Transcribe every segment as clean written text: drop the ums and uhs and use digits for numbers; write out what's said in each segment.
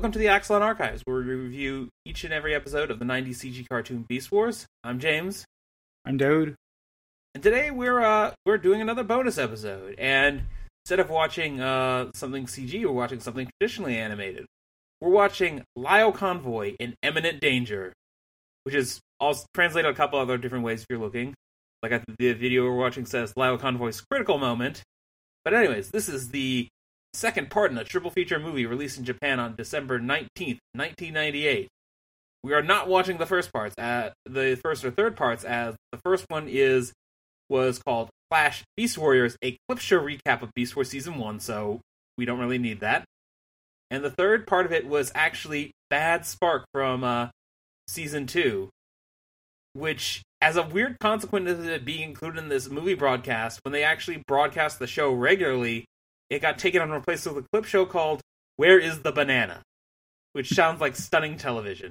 Welcome to the Axelon Archives, where we review each and every episode of the 90s CG cartoon Beast Wars. I'm James. I'm Daud. And today we're doing another bonus episode. And instead of watching something CG, we're watching something traditionally animated. We're watching Lio Convoy in Imminent Danger, which is also translated a couple other different ways if you're looking. Like the video we're watching says Lio Convoy's critical moment. But anyways, this is the second part in a triple feature movie released in Japan on December 19th, 1998. We are not watching the first parts, the first or third parts, as the first one was called Flash Beast Warriors, a clip show recap of Beast Wars Season 1, so we don't really need that. And the third part of it was actually Bad Spark from Season 2, which, as a weird consequence of it being included in this movie broadcast, when they actually broadcast the show regularly, it got taken on and replaced with a clip show called Where is the Banana? Which sounds like stunning television.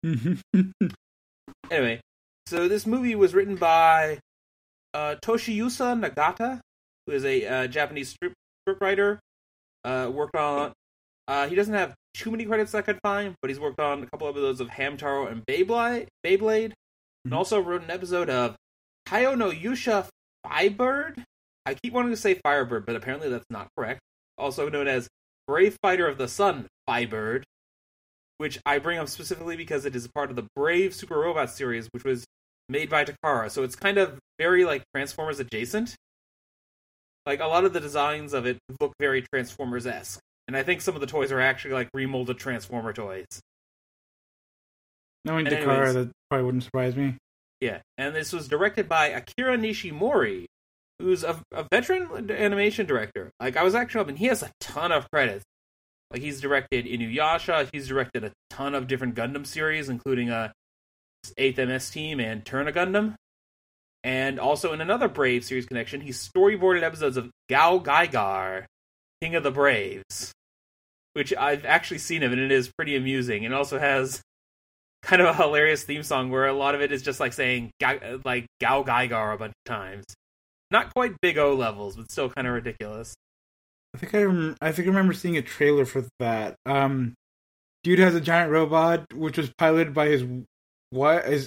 Anyway, so this movie was written by Toshiyusa Nagata, who is a Japanese scriptwriter. Worked on... he doesn't have too many credits I could find, but he's worked on a couple episodes of Hamtaro and Beyblade, and also wrote an episode of Tayo no Yusha Firebird. I keep wanting to say Firebird, but apparently that's not correct. Also known as Brave Fighter of the Sun, Firebird, which I bring up specifically because it is a part of the Brave Super Robot series, which was made by Takara. So it's kind of very, like, Transformers adjacent. Like, a lot of the designs of it look very Transformers-esque. And I think some of the toys are actually, like, remolded Transformer toys. Knowing Takara, that probably wouldn't surprise me. Yeah, and this was directed by Akira Nishimori, who's a veteran animation director. Like, I was actually up, and he has a ton of credits. Like, he's directed Inuyasha, he's directed a ton of different Gundam series, including 8th MS Team and Turn a Gundam. And also, in another Brave series connection, he storyboarded episodes of Gao Gaigar, King of the Braves, which I've actually seen of, and it is pretty amusing. It also has kind of a hilarious theme song where a lot of it is just like saying like Gao Gaigar a bunch of times. Not quite Big O levels, but still kind of ridiculous. I think I remember seeing a trailer for that. Dude has a giant robot, which was piloted by his wife,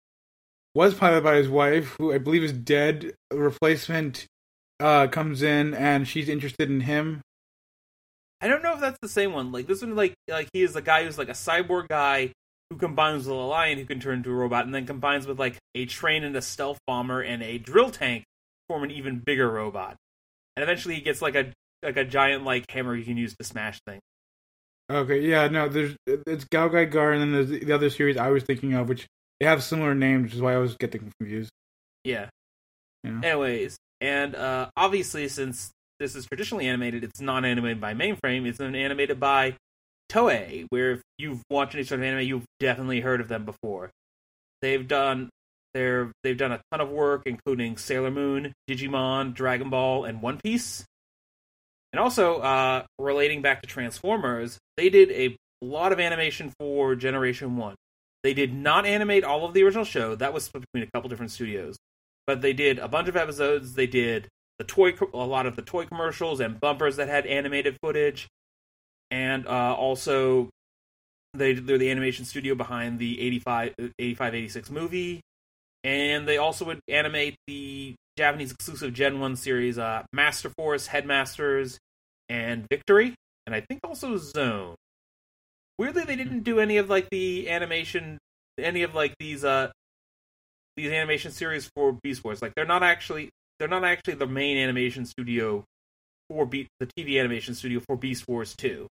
who I believe is dead. A replacement comes in, and she's interested in him. I don't know if that's the same one. Like, this one, like he is the guy who's like a cyborg guy who combines with a lion who can turn into a robot, and then combines with like a train and a stealth bomber and a drill tank form an even bigger robot. And eventually he gets like a giant like hammer you can use to smash things. Okay, yeah, no, it's Gao Gaigar, and then there's the other series I was thinking of, which they have similar names, which is why I was getting confused. Yeah. Anyways, and obviously since this is traditionally animated, it's not animated by Mainframe, it's animated by Toei, where if you've watched any sort of anime, you've definitely heard of them before. They've done a ton of work, including Sailor Moon, Digimon, Dragon Ball, and One Piece. And also, relating back to Transformers, they did a lot of animation for Generation 1. They did not animate all of the original show. That was split between a couple different studios. But they did a bunch of episodes. They did a lot of the toy commercials and bumpers that had animated footage. And also, they're the animation studio behind the 85-86 movie. And they also would animate the Japanese exclusive Gen 1 series, Master Force, Headmasters, and Victory. And I think also Zone. Weirdly, they didn't do any of like the animation, any of like these animation series for Beast Wars. Like they're not actually the main animation studio for the TV animation studio for Beast Wars 2.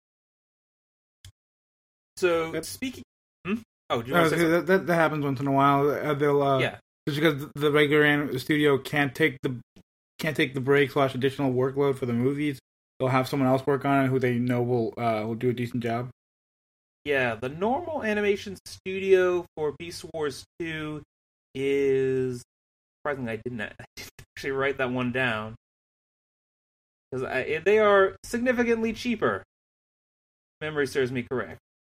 So speaking, oh, do you want to say that happens once in a while. They'll just because the regular studio can't take the break / additional workload for the movies. They'll have someone else work on it who they know will do a decent job. Yeah, the normal animation studio for Beast Wars 2 is... Surprisingly, I didn't actually write that one down. Because they are significantly cheaper. Memory serves me correct.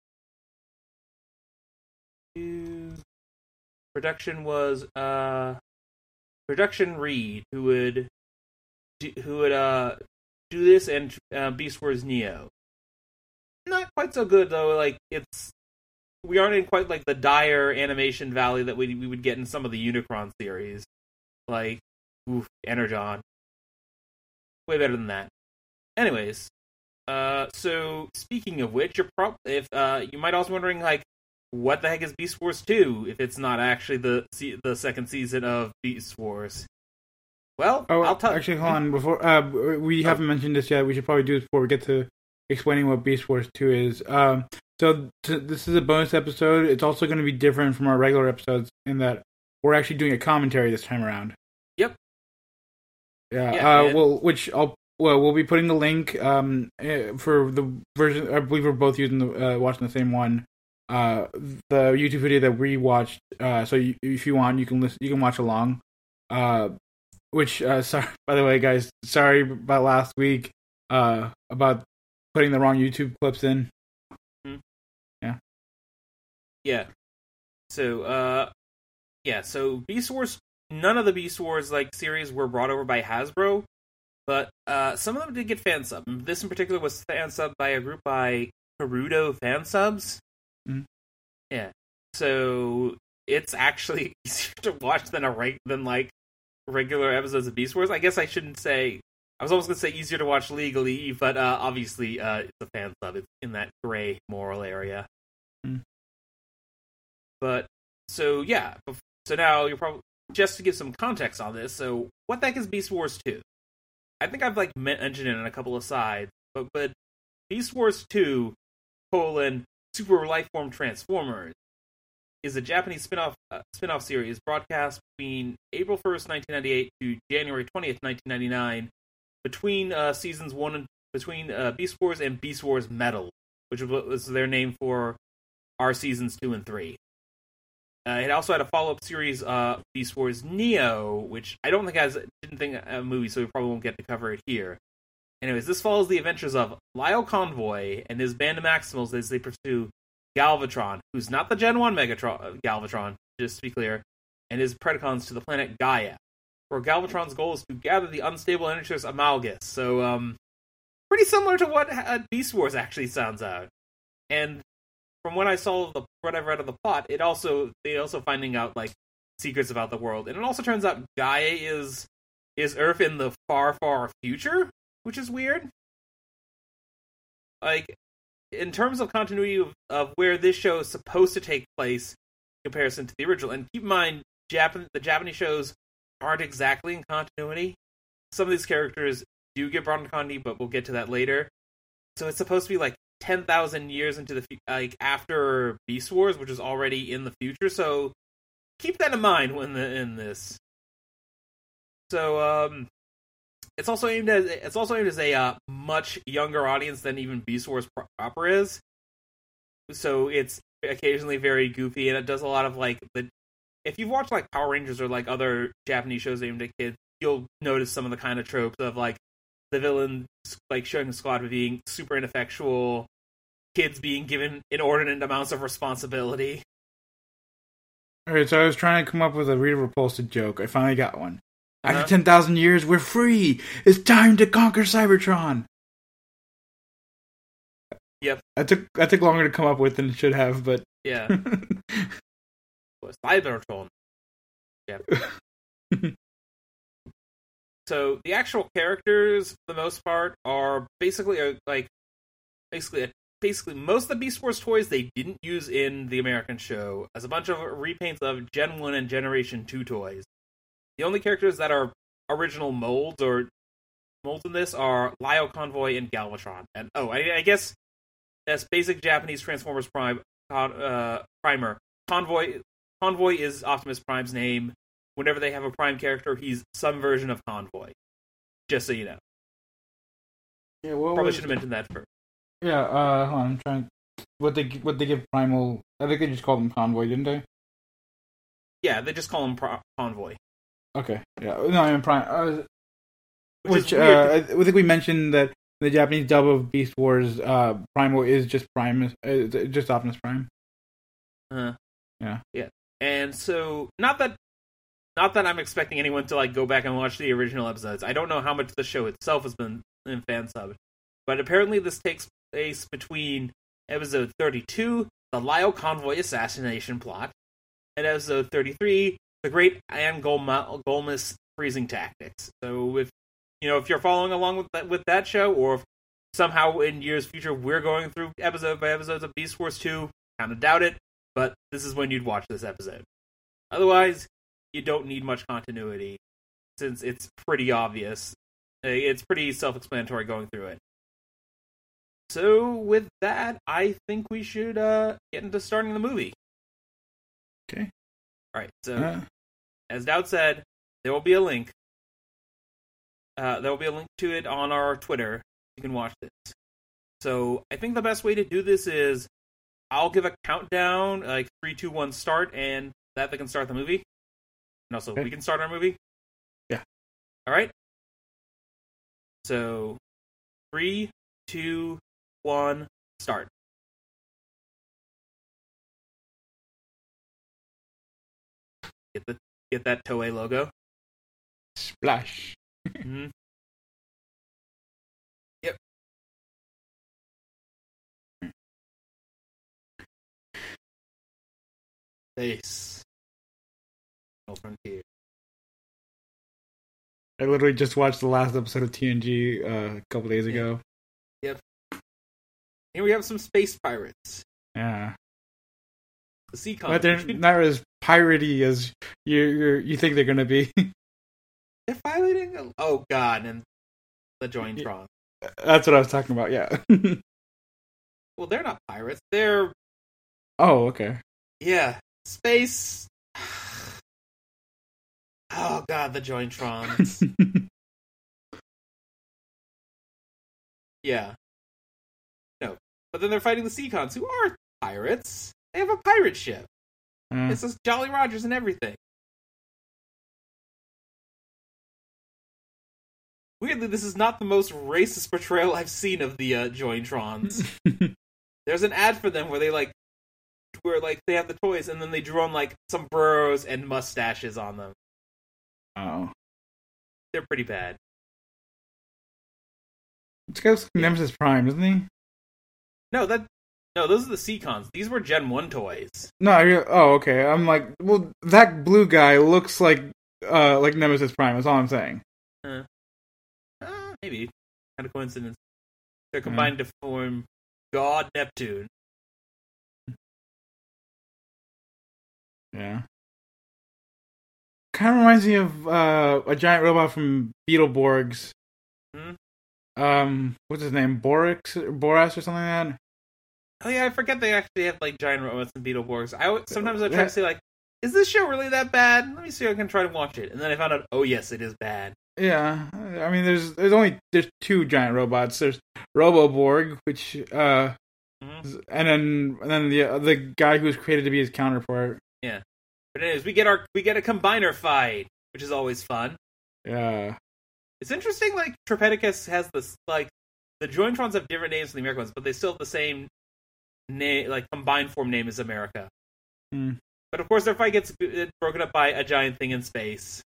Production was... Production Reed, who would do this and Beast Wars Neo. Not quite so good though. Like we aren't in quite like the dire animation valley that we would get in some of the Unicron series. Like, Energon. Way better than that. Anyways, so speaking of which, you might also be wondering, like, what the heck is Beast Wars 2 if it's not actually the second season of Beast Wars? Well, I'll tell. Actually, hold on. Before we haven't mentioned this yet. We should probably do this before we get to explaining what Beast Wars 2 is. So this is a bonus episode. It's also going to be different from our regular episodes in that we're actually doing a commentary this time around. Yep. Yeah. We'll be putting the link for the version. I believe we're both watching the same one. The YouTube video that we watched. So if you want, you can watch along. Sorry, by the way, guys. Sorry about last week. About putting the wrong YouTube clips in. Yeah. So, so Beast Wars, none of the Beast Wars, like, series were brought over by Hasbro, but, some of them did get fan sub. This in particular was fan sub by a group by Karudo Fan Subs. Mm-hmm. Yeah. So, it's actually easier to watch than regular episodes of Beast Wars. I guess I shouldn't say, I was almost going to say easier to watch legally, but, obviously, it's a fan sub. It's in that gray moral area. Mm-hmm. But, so now you're probably, just to give some context on this, so what the heck is Beast Wars 2? I think I've, like, mentioned it on a couple of sides, but Beast Wars 2, Super Lifeform Transformers, is a Japanese spin-off series broadcast between April 1st, 1998 to January 20th, 1999, between seasons 1 and between Beast Wars and Beast Wars Metal, which was their name for our seasons 2 and 3. It also had a follow-up series, Beast Wars Neo, which I don't think didn't think a movie, so we probably won't get to cover it here. Anyways, this follows the adventures of Lyle Convoy and his band of Maximals as they pursue Galvatron, who's not the Gen 1 Galvatron, just to be clear, and his Predacons to the planet Gaia, where Galvatron's goal is to gather the unstable energy source Amalgus. So, pretty similar to what Beast Wars actually sounds out. And from what I saw what I've read of the plot, they also finding out, like, secrets about the world. And it also turns out Gaia is Earth in the far, far future, which is weird. Like, in terms of continuity of where this show is supposed to take place in comparison to the original, and keep in mind, the Japanese shows aren't exactly in continuity. Some of these characters do get brought into continuity, but we'll get to that later. So it's supposed to be, like, 10,000 years into the after Beast Wars, which is already in the future. So keep that in mind when in this. So it's also aimed as a much younger audience than even Beast Wars proper is. So it's occasionally very goofy, and it does a lot of, like, if you've watched, like, Power Rangers or, like, other Japanese shows aimed at kids, you'll notice some of the kind of tropes of, like, the villain, like, showing the squad being super ineffectual, kids being given inordinate amounts of responsibility. Alright, so I was trying to come up with a Rita Repulsa joke. I finally got one. After 10,000 years, we're free! It's time to conquer Cybertron! Yep. I took longer to come up with than it should have, but... Yeah. Cybertron. Yep. So, the actual characters, for the most part, are basically most of the Beast Wars toys they didn't use in the American show, as a bunch of repaints of Gen 1 and Generation 2 toys. The only characters that are original molds in this are Lyle Convoy and Galvatron. And I guess as basic Japanese Transformers primer, Convoy is Optimus Prime's name. Whenever they have a Prime character, he's some version of Convoy. Just so you know. Yeah, probably should have mentioned that first. Yeah, hold on, I'm trying. What they give Primal? I think they just called him Convoy, didn't they? Yeah, they just call him Convoy. Okay, yeah, no, I mean Prime. I think we mentioned that the Japanese dub of Beast Wars, Primal is just just Optimus Prime. Yeah, and so not that I'm expecting anyone to, like, go back and watch the original episodes. I don't know how much the show itself has been in fan sub, but apparently this takes place between Episode 32, the Lyle Convoy assassination plot. And episode 33, the Great Anne Golmas freezing tactics. So if you're following along with that show, or if somehow in years future we're going through episode by episodes of Beast Wars 2, kind of doubt it, but this is when you'd watch this episode. Otherwise, you don't need much continuity, since it's pretty obvious. It's pretty self-explanatory going through it. So, with that, I think we should get into starting the movie. Okay. Alright, so, as Dowd said, there will be a link. There will be a link to it on our Twitter. You can watch this. So, I think the best way to do this is, I'll give a countdown, like 3, 2, 1, start, and they can start the movie. And also, we can start our movie. Yeah. Alright? So, 3, 2, 1, start. Get that Toei logo. Splash. Mm-hmm. Yep. Face. No Frontier. I literally just watched the last episode of TNG a couple days ago. Yep. Here we have some space pirates. Yeah. The Seacon. But they're not as piratey as you think they're gonna be. They're piloting. Oh god, and the Jointron. That's what I was talking about. Yeah. Well, they're not pirates. They're. Oh, okay. Yeah, space. Oh god, the Jointrons. Yeah. No, but then they're fighting the Seacons, who are pirates. They have a pirate ship. It says Jolly Rogers and everything. Weirdly, this is not the most racist portrayal I've seen of the Jointrons. There's an ad for them where they they have the toys and then they drew on like sombreros and mustaches on them. Oh. They're pretty bad. This guy's Nemesis Prime, isn't he? No, those are the Seacons. These were Gen 1 toys. No, okay. I'm like, well, that blue guy looks like Nemesis Prime. That's all I'm saying. Maybe. Kind of coincidence. They're combined to form God Neptune. Yeah. Kind of reminds me of a giant robot from Beetleborgs. What's his name? Borax or something like that? Oh yeah, I forget they actually have like giant robots in Beetleborgs. Sometimes I try to say like, is this show really that bad? Let me see if I can try to watch it. And then I found out, oh yes, it is bad. Yeah, I mean, there's two giant robots. There's Roboborg, which and then the guy who was created to be his counterpart. Yeah, but anyways, we get a combiner fight, which is always fun. Yeah, it's interesting. Like Tripedicus has this like the Jointrons have different names than the American ones, but they still have the same name, like combined form name as America. But of course, their fight gets broken up by a giant thing in space.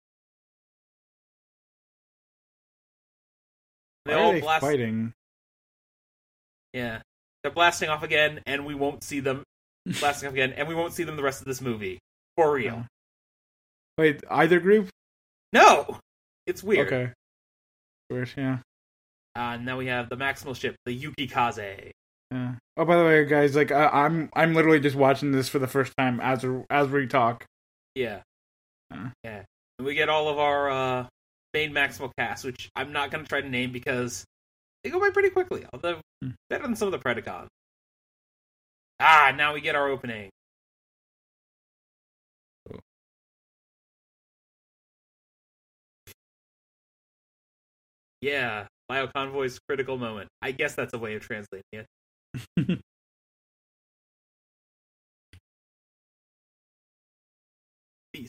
Why are they fighting? Yeah. They're blasting off again, and we won't see them blasting off again, and we won't see them the rest of this movie. For real. Wait, either group? No! It's weird. Okay. Weird, yeah. Now we have the Maximal ship, the Yukikaze. Yeah. Oh, by the way, guys, like I'm literally just watching this for the first time as we talk. Yeah. Yeah. And we get all of our main Maximal cast, which I'm not going to try to name because they go by pretty quickly, although better than some of the Predacons. Now we get our opening. Oh. Yeah, Bio Convoy's critical moment. I guess that's a way of translating it. Peace.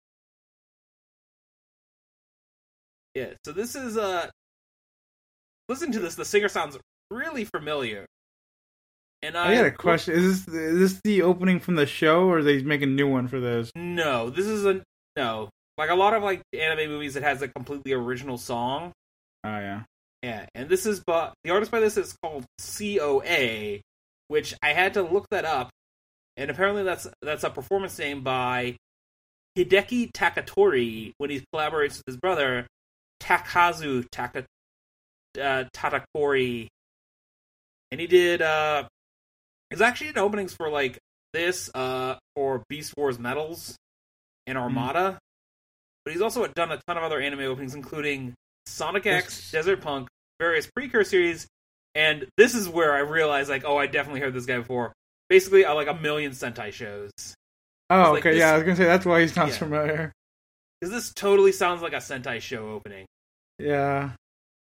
Yeah, so this is listen to this, the singer sounds really familiar. And I got a question. Is this the opening from the show, or are they making a new one for this? No, this is no. Like a lot of like anime movies, it has a completely original song. Oh yeah. Yeah, and this is the artist by this is called COA, which I had to look that up, and apparently that's a performance name by Hideki Takatori when he collaborates with his brother Takazu Tatakori, and he did he's actually in openings for like this for Beast Wars Metals and Armada, but he's also done a ton of other anime openings, including Sonic X, Desert Punk, various Precure series, and this is where I realized, like, oh, I definitely heard this guy before. Basically, like a million Sentai shows. Oh, okay, yeah, I was gonna say that's why he's not familiar. Because this totally sounds like a Sentai show opening. Yeah.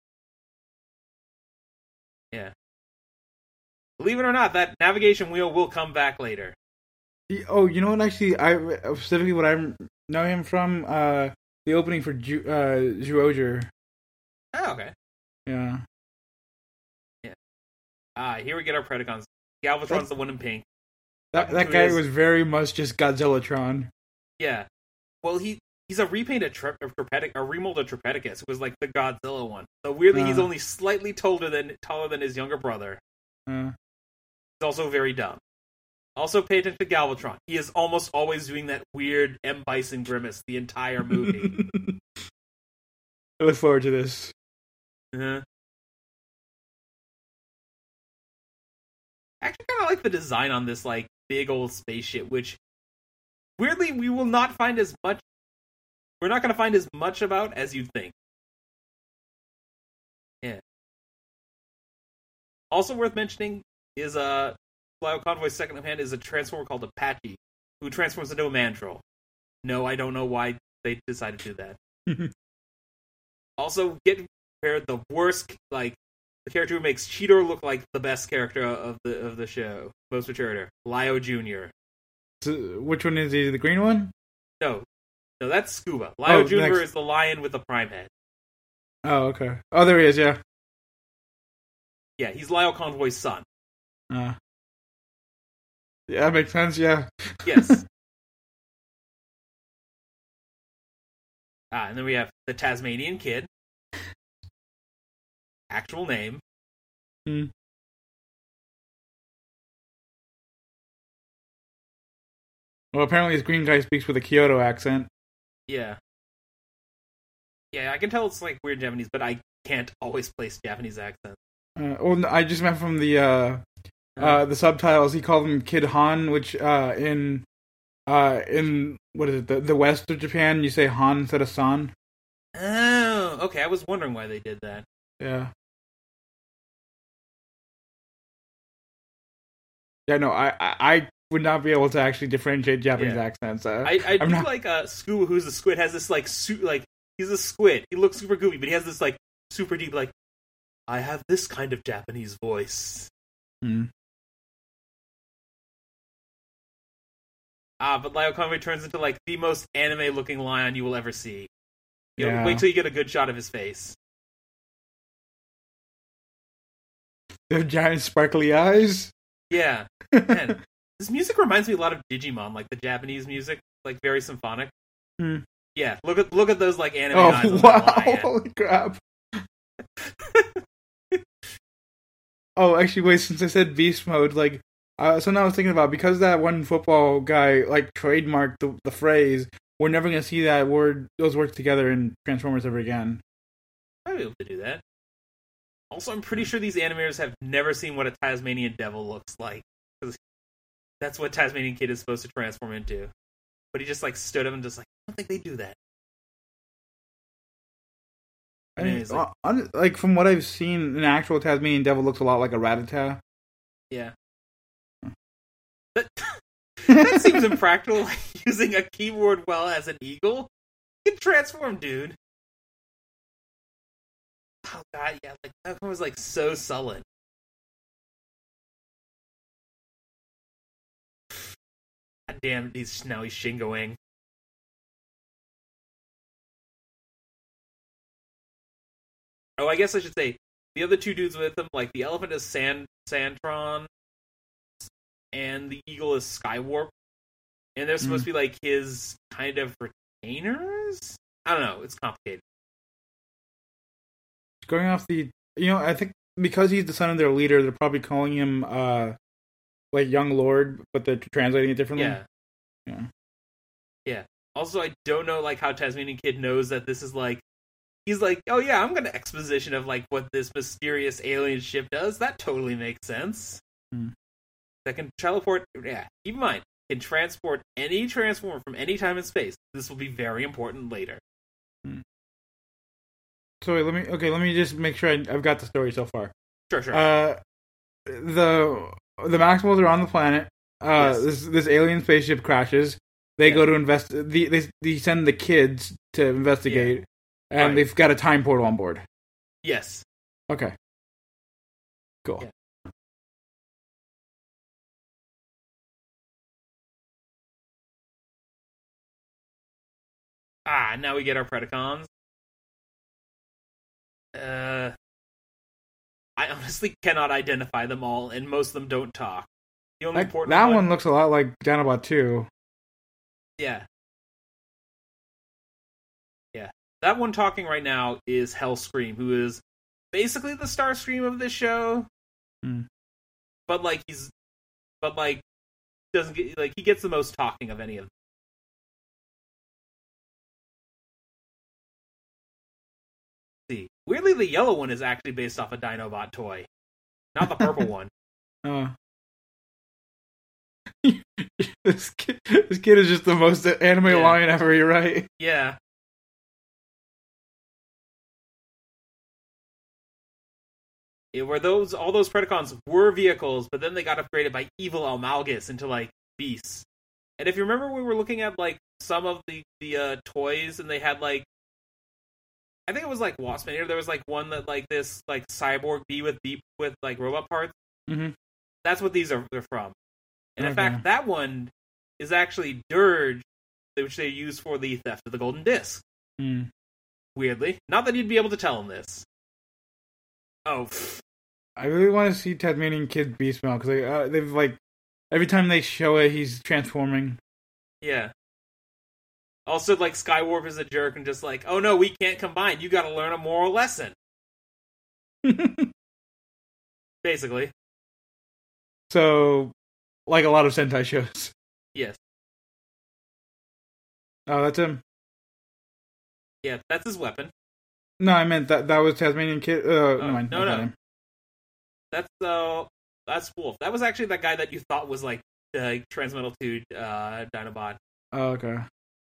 Yeah. Believe it or not, that navigation wheel will come back later. Oh, you know what? Actually, specifically what I know him from, the opening for Zyuohger. Oh, okay. Yeah. Yeah. Here we get our Predacons. Galvatron's the one in pink. That guy was very much just Godzillatron. Yeah. Well, he's a repainted a remolded Tripedicus, who was like the Godzilla one. So weirdly, he's only slightly taller than his younger brother. He's also very dumb. Also, pay attention to Galvatron. He is almost always doing that weird M. Bison grimace the entire movie. I look forward to this. Uh-huh. I actually kind of like the design on this, like, big old spaceship, which, weirdly, we will not find as much... We're not going to find as much about as you'd think. Yeah. Also worth mentioning is, Flyo Convoy's second in hand is a transformer called Apache, who transforms into a mandrill. No, I don't know why they decided to do that. Also, get prepared, the worst, like, the character who makes Cheetor look like the best character of the show, most mature, Lio Jr. So, which one is he? The green one? No, that's Scuba. Lio Jr. is the lion with the prime head. Oh, okay. Oh, there he is, yeah. Yeah, he's Lio Convoy's son. Yeah, that makes sense, yeah. Yes. And then we have the Tasmanian Kid. Actual name. Well, apparently this green guy speaks with a Kyoto accent. Yeah. Yeah, I can tell it's like weird Japanese, but I can't always place Japanese accents. Well, I just meant from the subtitles. He called him Kid Han, which in what is it, the west of Japan, you say Han instead of San. Oh, okay. I was wondering why they did that. Yeah. Yeah, no, I would not be able to actually differentiate Japanese accents. I do not... like Scuba, who's a squid, has this like he's a squid. He looks super goofy, but he has this like super deep like, I have this kind of Japanese voice. But Lio Convoy turns into like the most anime-looking lion you will ever see. Wait till you get a good shot of his face. The giant sparkly eyes. Yeah. Man, this music reminds me a lot of Digimon, like the Japanese music, like very symphonic. Yeah, look at those like anime eyes. Oh wow! Holy crap! Oh, actually, wait. Since I said beast mode, like, so now I was thinking about, because that one football guy like trademarked the phrase, we're never gonna see those words together in Transformers ever again. I'd be able to do that. Also, I'm pretty sure these animators have never seen what a Tasmanian devil looks like, because that's what Tasmanian Kid is supposed to transform into. But he just like stood up and just like, I don't think they do that. I mean, like from what I've seen, an actual Tasmanian devil looks a lot like a Rattata. Yeah. That seems impractical. Like, using a keyboard well as an eagle, you can transform, dude. Oh god, yeah, like that one was like so sullen. God damn, now he's Shingoing. Oh, I guess I should say the other two dudes with him, like the elephant is Sandtron, and the eagle is Skywarp, and they're supposed to be like his kind of retainers. I don't know, it's complicated. Going off I think because he's the son of their leader, they're probably calling him like Young Lord, but they're translating it differently. Yeah. Also, I don't know like how Tasmanian Kid knows that this is like. He's like, oh yeah, I'm gonna exposition of like what this mysterious alien ship does. That totally makes sense. That can teleport. Yeah, keep in mind, can transport any transformer from any time and space. This will be very important later. So wait, let me just make sure I've got the story so far. Sure. The Maximals are on the planet. This alien spaceship crashes. They go to invest. They send the kids to investigate, and they've got a time portal on board. Yes. Okay. Cool. Yeah. Now we get our Predacons. I honestly cannot identify them all, and most of them don't talk. The only important one looks a lot like Dinobot 2. Yeah. Yeah. That one talking right now is Hellscream, who is basically the Starscream of this show. But doesn't get he gets the most talking of any of them. See. Weirdly, the yellow one is actually based off a Dinobot toy, not the purple one. This kid is just the most anime lion ever. You're right. Yeah. Where all those Predacons were vehicles, but then they got upgraded by evil Almalgus into like beasts. And if you remember, we were looking at like some of the toys, and they had like. I think it was like Waspinator. There was like one that like this like cyborg bee with like robot parts. Mm-hmm. That's what they're from. And in fact, that one is actually Dirge, which they use for the theft of the Golden Disc. Weirdly, not that you'd be able to tell him this. Oh, I really want to see Tasmanian Kid Beast Mode because they've like every time they show it, he's transforming. Yeah. Also, like, Skywarp is a jerk and just like, oh no, we can't combine. You gotta learn a moral lesson. Basically. So, like a lot of Sentai shows. Yes. Oh, that's him? Yeah, that's his weapon. No, I meant that was Tasmanian Kid. Never mind. No. That's Wolf. That was actually that guy that you thought was, like, Transmetal 2 Dinobot. Oh, okay.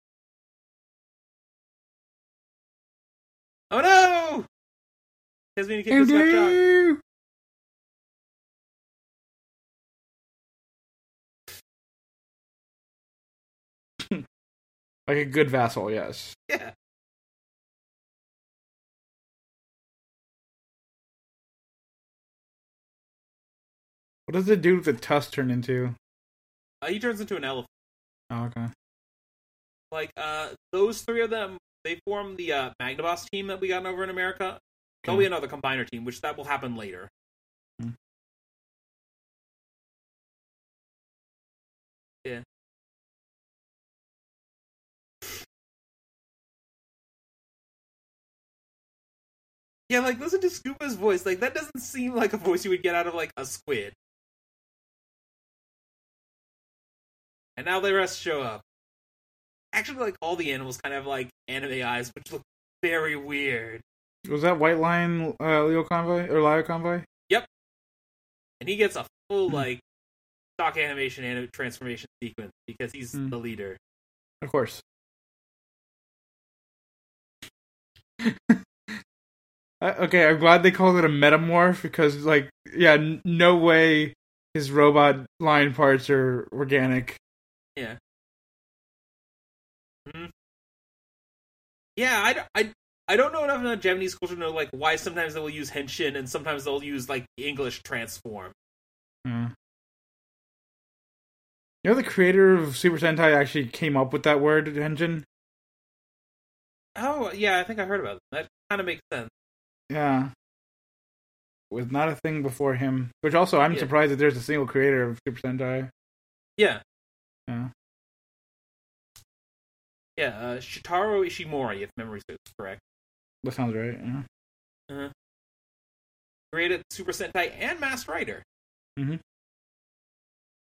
Oh no! Tasmanian Kid just got shot. Like a good vassal, yes. Yeah. What does the dude with the tusk turn into? He turns into an elephant. Oh, okay. Like, those three of them, they form the Magnaboss team that we got over in America. Okay. There'll be another combiner team, which that will happen later. Yeah. Yeah, like, listen to Scuba's voice. Like, that doesn't seem like a voice you would get out of, like, a squid. And now the rest show up. Actually, like, all the animals kind of have, like, anime eyes, which look very weird. Was that White Lion Leo Convoy? Or Lio Convoy? Yep. And he gets a full, like, stock animation and transformation sequence because he's the leader. Of course. Okay, I'm glad they called it a metamorph because, like, yeah, no way his robot line parts are organic. Yeah. Yeah, I don't know enough about Japanese culture to know, like, why sometimes they will use henshin and sometimes they'll use, like, the English transform. You know, the creator of Super Sentai actually came up with that word, henshin? Oh, yeah, I think I heard about it. That kind of makes sense. Yeah. Was not a thing before him. Which also, I'm surprised that there's a single creator of Super Sentai. Yeah. Yeah. Yeah, Shitaro Ishimori, if memory serves correct. That sounds right, yeah. Created Super Sentai and Masked Rider.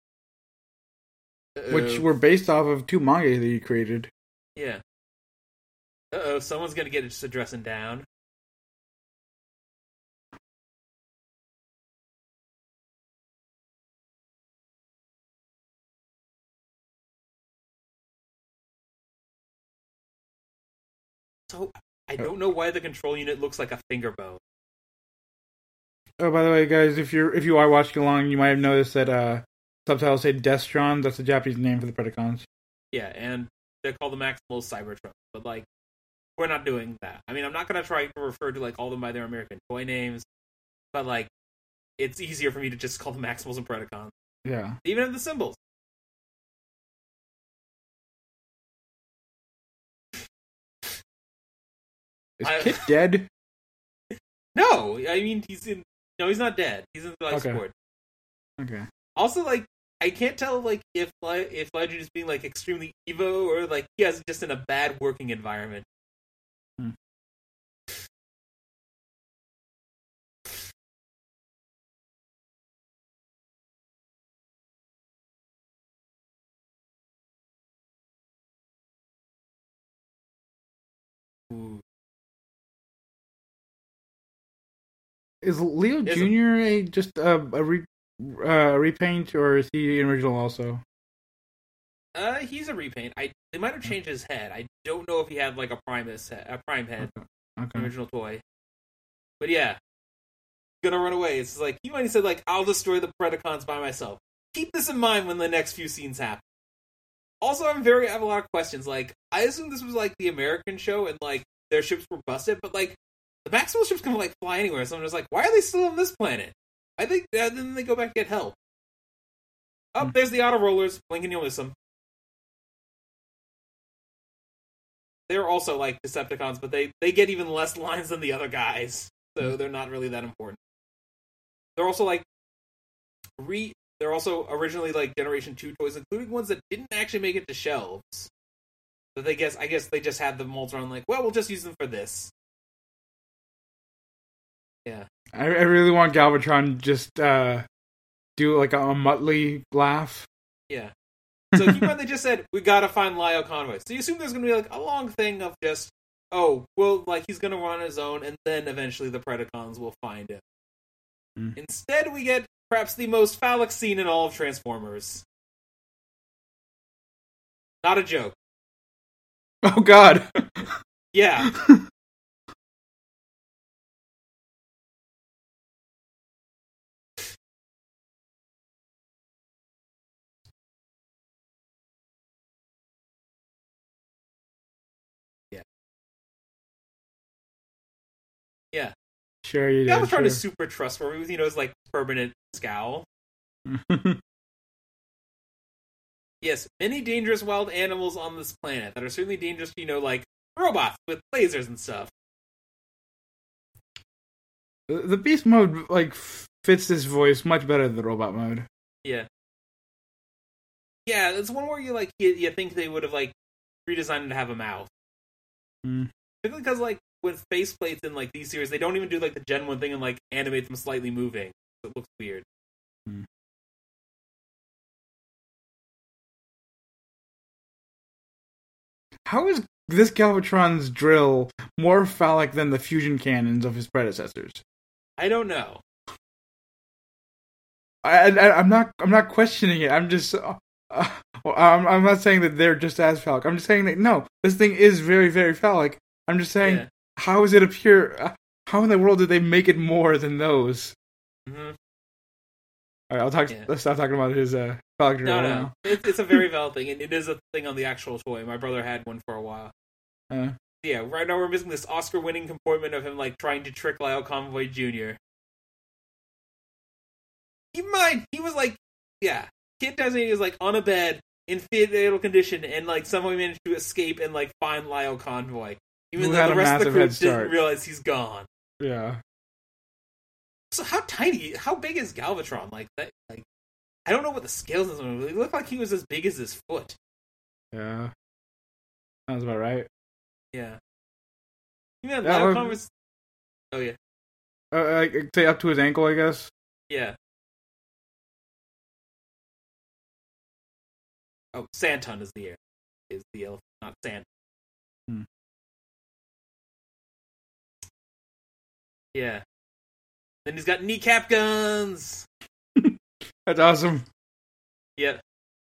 which were based off of 2 manga that you created. Yeah. Someone's gonna get just dressing down. So, I don't know why the control unit looks like a finger bone. Oh, by the way, guys, if you are watching along, you might have noticed that subtitles say Destron. That's the Japanese name for the Predacons. Yeah, and they call the Maximal Cybertron. But, like, we're not doing that. I mean, I'm not going to try to refer to, like, all of them by their American toy names. But, like, it's easier for me to just call them Maximals and Predacons. Yeah. Even have the symbols. Is Kit dead? No! I mean, no, he's not dead. He's in the life support. Okay. Also, like, I can't tell, like, if Legend is being, like, extremely Evo or, like, he has just in a bad working environment. Ooh. Is Leo Jr. just a repaint, or is he an original also? He's a repaint. They might have changed his head. I don't know if he had like a prime head, original toy. But yeah, gonna run away. It's like he might have said like, "I'll destroy the Predacons by myself." Keep this in mind when the next few scenes happen. Also, I have a lot of questions. Like, I assume this was like the American show, and like their ships were busted, but like the Maximal ships can like fly anywhere. So I'm just like, why are they still on this planet? I think then they go back to get help. Oh, there's the auto rollers. Blink and you'll miss them. They're also like Decepticons, but they get even less lines than the other guys, so they're not really that important. They're also like they're also originally like Generation 2 toys, including ones that didn't actually make it to shelves. But I guess they just had the molds around like, well, we'll just use them for this. Yeah. I really want Galvatron just do like a Muttley laugh. Yeah. So keep in mind they just said, we gotta find Lyle Convoy. So you assume there's gonna be like a long thing of just, oh, well, like he's gonna run on his own, and then eventually the Predacons will find him. Instead, we get perhaps the most phallic scene in all of Transformers. Not a joke. Oh god. Yeah. Yeah. Sure you did. Galvatron is super trustworthy with, his like permanent scowl. Yes, many dangerous wild animals on this planet that are certainly dangerous to, like robots with lasers and stuff. The beast mode like fits this voice much better than the robot mode. Yeah. Yeah, it's one where you think they would have like redesigned it to have a mouth. Particularly because like with faceplates in like these series, they don't even do like the Gen 1 thing and like animate them slightly moving. So it looks weird. How is this Galvatron's drill more phallic than the fusion cannons of his predecessors? I don't know. I'm not questioning it. I'm just I'm not saying that they're just as phallic. I'm just saying that no, this thing is very, very phallic. I'm just saying, how does it appear? How in the world did they make it more than those? All right, let's stop talking about his phallic drill. No. It's a very valid thing, and it is a thing on the actual toy. My brother had one for a while. Yeah, right now we're missing this Oscar-winning comportment of him like trying to trick Lyle Convoy Jr. He was like, yeah, Kid Tasmania is like on a bed in fatal condition, and like somehow he managed to escape and like find Lyle Convoy, even though the rest of the crew didn't realize he's gone. Yeah. So how big is Galvatron? Like that? Like I don't know what the scales of him. It looked like he was as big as his foot. Yeah. Sounds about right. Yeah. Yeah, Lyle Convoy's... Oh yeah. I'd say up to his ankle, I guess. Yeah. Oh, Santon is the elephant, not Sand. Yeah. Then he's got kneecap guns. That's awesome. Yep.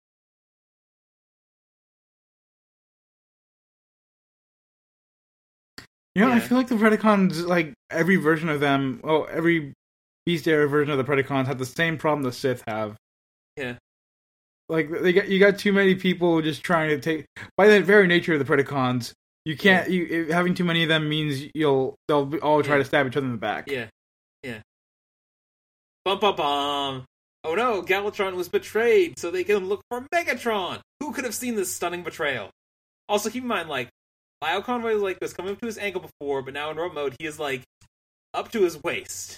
I feel like the Predacons, like every version of them, every Beast era version of the Predacons had the same problem the Sith have. Yeah. Like you got too many people just trying to take. By the very nature of the Predacons, you can't. Having too many of them means they'll all try to stab each other in the back. Yeah. Yeah. Bum bum bum. Oh no, Galvatron was betrayed, so they can look for Megatron. Who could have seen this stunning betrayal? Also, keep in mind, like, Lyle Convoy was coming up to his ankle before, but now in rope mode, he is like up to his waist.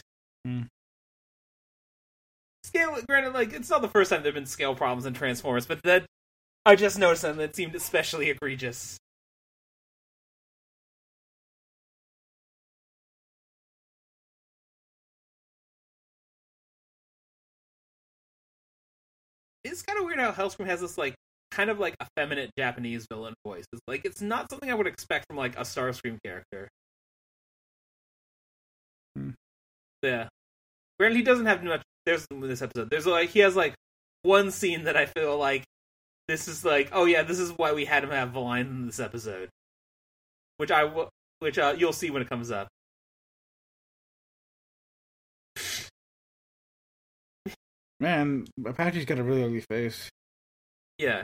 Scale, granted, like, it's not the first time there have been scale problems in Transformers, but that I just noticed them that seemed especially egregious. It's kind of weird how Hellscream has this, like, kind of, like, effeminate Japanese villain voice. It's, like, it's not something I would expect from, like, a Starscream character. Yeah. Granted, he doesn't have much. There's this episode. There's like he has like one scene that I feel like this is like, oh yeah, this is why we had him have a line in this episode, which you'll see when it comes up. Man, Apache's got a really ugly face. Yeah.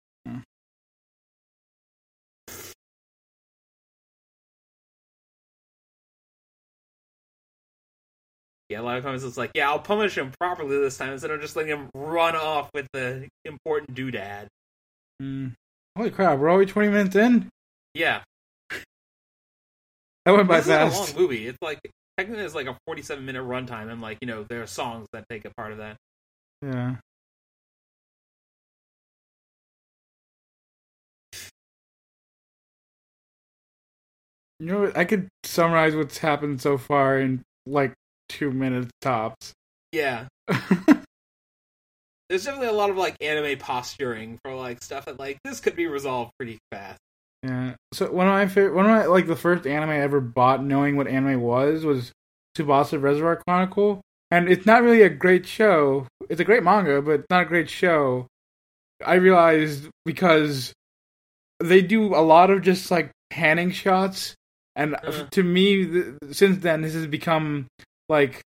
Yeah, a lot of comments it's like, yeah, I'll punish him properly this time instead of just letting him run off with the important doodad. Holy crap, we're already 20 minutes in? Yeah. That went by fast. It's a long fast. movie. It's like, technically it's like a 47-minute runtime, and like, there are songs that take a part of that. Yeah. I could summarize what's happened so far in like 2 minutes tops. Yeah. There's definitely a lot of like anime posturing for like stuff that like this could be resolved pretty fast. Yeah. So one of my like the first anime I ever bought knowing what anime was Tsubasa Reservoir Chronicle. And it's not really a great show. It's a great manga, but it's not a great show. I realized because they do a lot of just like panning shots. And to me, since then, this has become like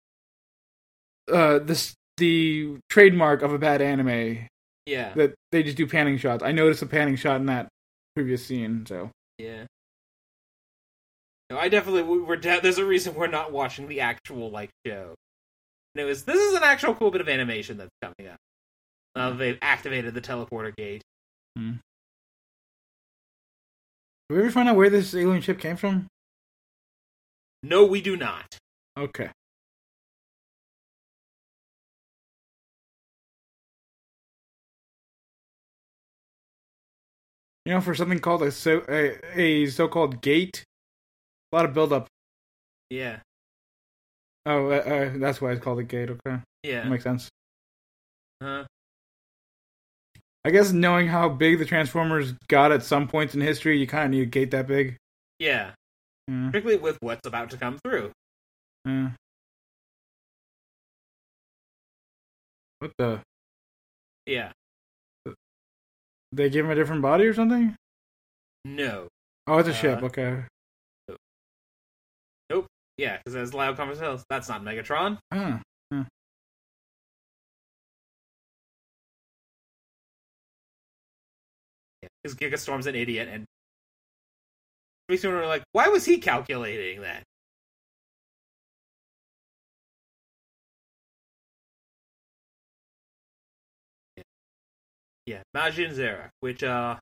the trademark of a bad anime. Yeah, that they just do panning shots. I noticed a panning shot in that previous scene. So yeah, no, I definitely there's a reason we're not watching the actual like show. And this is an actual cool bit of animation that's coming up. They've activated the teleporter gate. Did we ever find out where this alien ship came from? No, we do not. Okay. For something called a so-called gate, a lot of buildup. Yeah. Oh, that's why it's called a gate. Okay. Yeah. That makes sense. I guess knowing how big the Transformers got at some points in history, you kind of need a gate that big. Yeah. Particularly with what's about to come through. What the? Yeah. They give him a different body or something? No. Oh, it's a ship. Okay. Nope. Yeah, because as Loud Converse tells, that's not Megatron. Because Gigastorm's an idiot, and makes me wonder, like, why was he calculating that? Yeah, Majin Zera, which I'll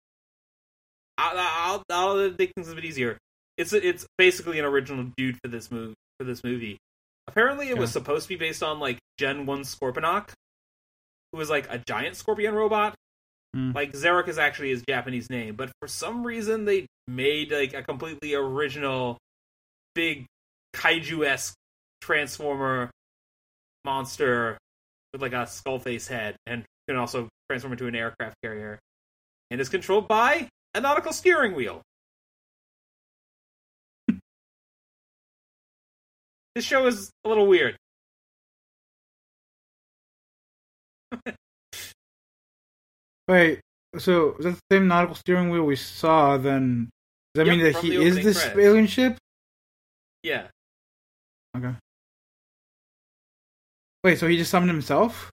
make things a bit easier. It's basically an original dude for this movie. Apparently, it was supposed to be based on like Gen 1 Scorponok, who was like a giant scorpion robot. Like Zarek is actually his Japanese name, but for some reason they made like a completely original, big kaiju-esque transformer monster with like a skull face head, and can also transform into an aircraft carrier. and is controlled by a nautical steering wheel. This show is a little weird. Wait, so is that the same nautical steering wheel we saw? Then does that mean that he is this alien ship? Yeah. Okay. Wait, so he just summoned himself?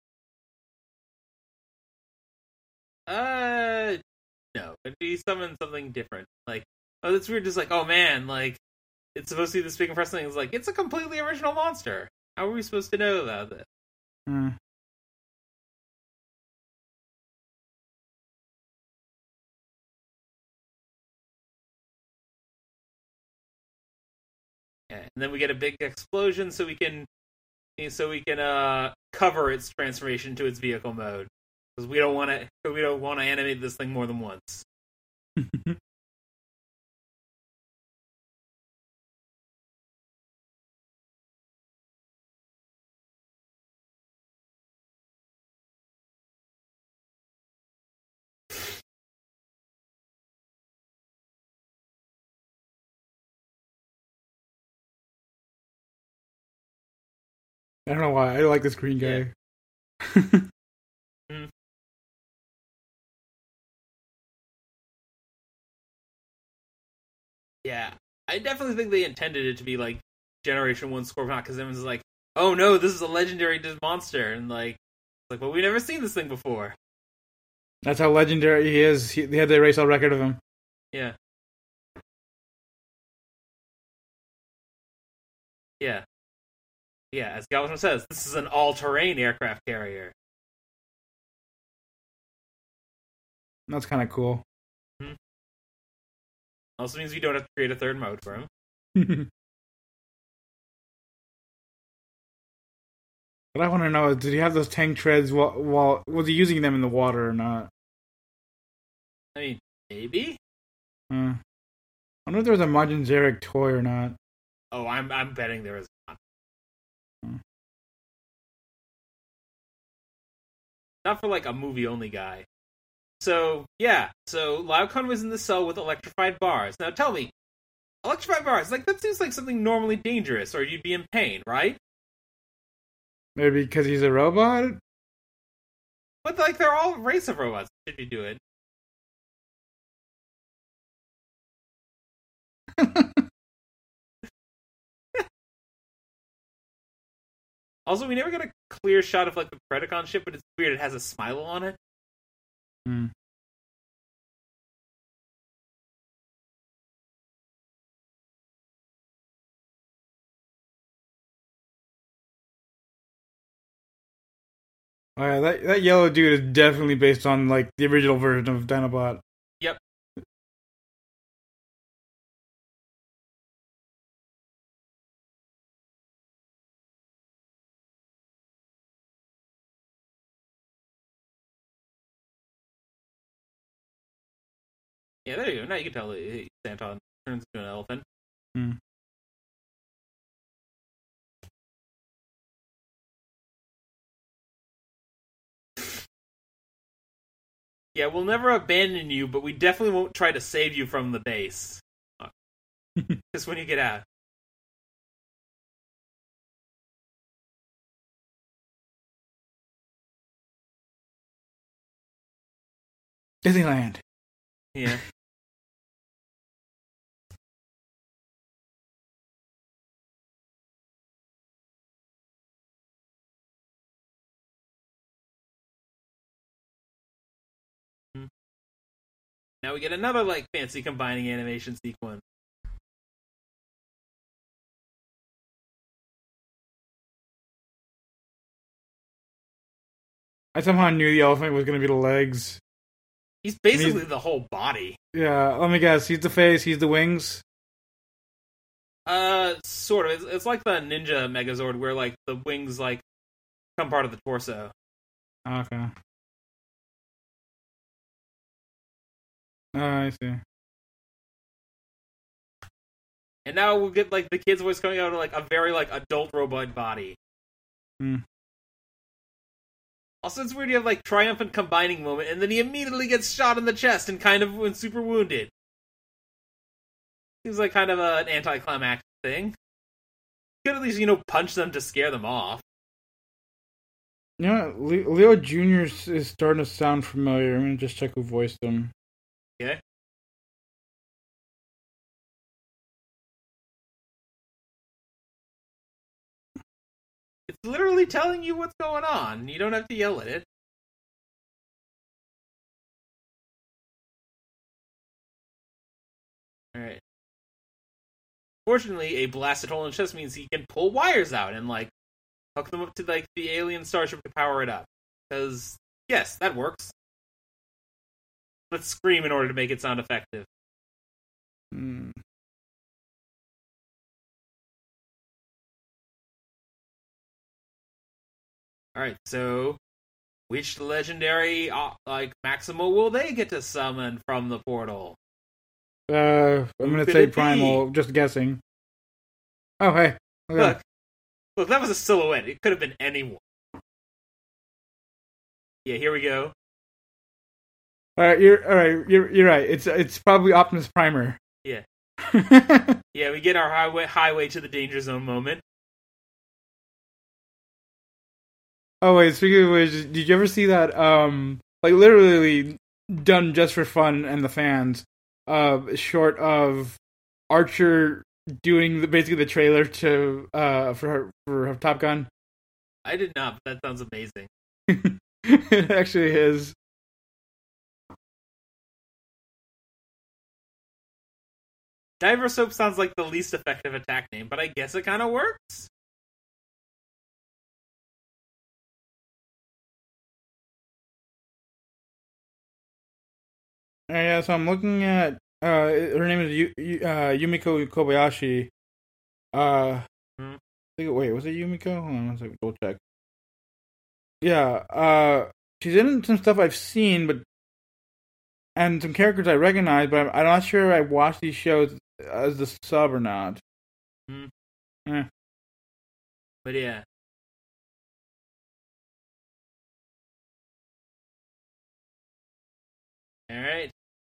No. He summoned something different. Like, oh, that's weird. Just like, oh man, like, it's supposed to be the speaking for something. It's like, it's a completely original monster. How are we supposed to know about this? Yeah, and then we get a big explosion, so we can cover its transformation to its vehicle mode, because we don't want to animate this thing more than once. I don't know why. I like this green guy. Yeah. Yeah, I definitely think they intended it to be like Generation 1 Scorpion, because everyone's like, oh no, this is a legendary monster, and like, but we've never seen this thing before. That's how legendary he is. They had to erase all record of him. Yeah. Yeah. Yeah, as Galvatron says, this is an all-terrain aircraft carrier. That's kind of cool. Mm-hmm. Also means we don't have to create a third mode for him. What I want to know is, did he have those tank treads while was he using them in the water or not? I mean, maybe. I wonder if there was a Majin Zarek toy or not. Oh, I'm betting there is not. Not for like a movie-only guy. So, yeah. So, Liao Kun was in the cell with electrified bars. Now, tell me, electrified bars, like, that seems like something normally dangerous, or you'd be in pain, right? Maybe because he's a robot? But, like, they're all a race of robots. Should you do it? Also, we never get a clear shot of, like, the Predacon ship, but it's weird. It has a smile on it. Oh yeah, that yellow dude is definitely based on like the original version of Dinobot. Yep. Yeah, there you go. Now you can tell Santon turns into an elephant. Yeah, we'll never abandon you, but we definitely won't try to save you from the base. Just when you get out. Disneyland. Yeah. Now we get another, like, fancy combining animation sequence. I somehow knew the elephant was going to be the legs. He's basically the whole body. Yeah, let me guess. He's the face, he's the wings? Sort of. It's like the Ninja Megazord, where, like, the wings, like, become part of the torso. Okay. Oh, I see. And now we'll get, like, the kid's voice coming out of, like, a very, like, adult robot body. Also, it's weird you have, like, triumphant combining moment, and then he immediately gets shot in the chest and kind of super wounded. Seems like kind of an anticlimactic thing. You could at least, punch them to scare them off. You know what? Leo Jr. is starting to sound familiar. I'm going to just check who voiced him. Okay. It's literally telling you what's going on. You don't have to yell at it. Alright. Fortunately, a blasted hole in the chest means he can pull wires out and, like, hook them up to, like, the alien starship to power it up. Because, yes, that works. Let's scream in order to make it sound effective. Alright, so which legendary, Maximo will they get to summon from the portal? I'm gonna say Primal, just guessing. Oh, hey. Look, that was a silhouette. It could have been anyone. Yeah, here we go. You're right. It's probably Optimus Primer. Yeah. Yeah, we get our highway to the danger zone moment. Oh wait, speaking of which, did you ever see that? Like literally done just for fun and the fans. Short of Archer doing basically the trailer to for Top Gun. I did not, but that sounds amazing. It actually is. Diver Soap sounds like the least effective attack name, but I guess it kind of works. Yeah, so I'm looking at her name is Yumiko Kobayashi. Wait, was it Yumiko? Hold on, let's double check. Yeah, she's in some stuff I've seen, and some characters I recognize, but I'm not sure I watched these shows as the sub or not. But yeah. Alright.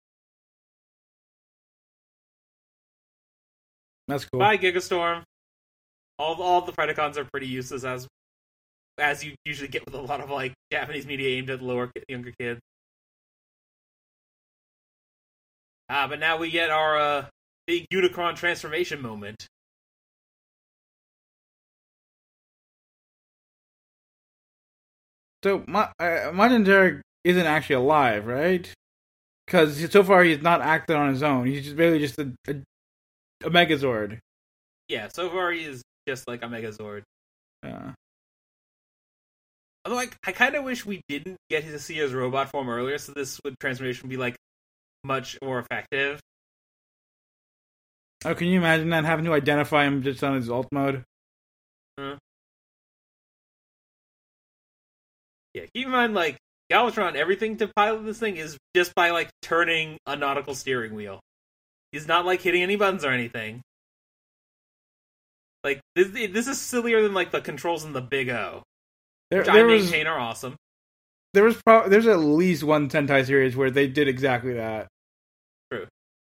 That's cool. Bye, Gigastorm. All the Predacons are pretty useless as you usually get with a lot of like Japanese media aimed at younger kids. But now we get our big Unicron transformation moment. So Martin Derek isn't actually alive, right? Because so far he's not acted on his own. He's just really just a Megazord. Yeah, so far he is just like a Megazord. Yeah. Although I kind of wish we didn't get to see his robot form earlier, so this transformation would be like much more effective. Oh, can you imagine that, having to identify him just on his alt mode? Yeah, keep in mind, like, Galvatron, everything to pilot this thing is just by, like, turning a nautical steering wheel. He's not, like, hitting any buttons or anything. Like, this is sillier than, like, the controls in the Big O. Which I maintain are awesome. There's at least one Sentai series where they did exactly that. True.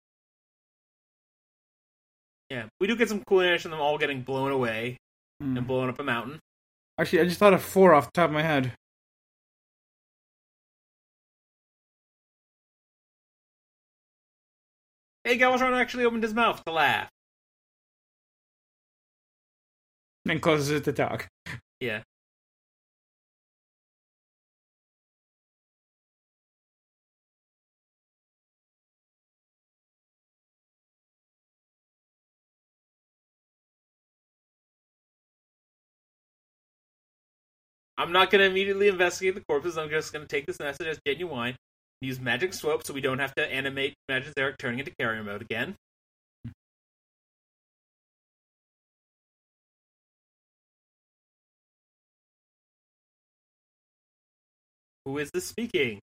Yeah, we do get some cool animation of them all getting blown away and blowing up a mountain. Actually, I just thought of 4 off the top of my head. Hey, Galvatron actually opened his mouth to laugh. And closes it to talk. Yeah. I'm not going to immediately investigate the corpses. I'm just going to take this message as genuine. Use magic swope so we don't have to animate Magic Zerek turning into carrier mode again. Who is this speaking?